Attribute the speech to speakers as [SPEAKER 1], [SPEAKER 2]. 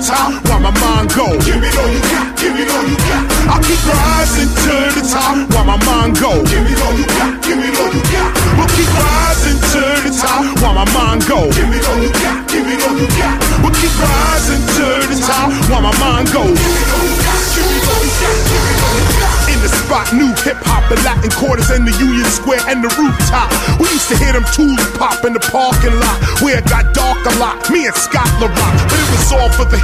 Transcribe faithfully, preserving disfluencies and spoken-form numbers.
[SPEAKER 1] top while my mind go. Give it all you got, give it all you got. I'll keep rising to the top while my mind go. Give it all you got, give it all you got. We'll keep rising to the top while my mind go. Give it all you got, give it all you got. We'll keep rising to the top while my mind goes. Give it all you got, give it all you got, give it all you got. In the spot, new hip hop and Latin quarters in the Union Square and the rooftop. We used to hear them tools pop in the parking lot where it got dark a lot. Me and Scott LaRock, but it was all for the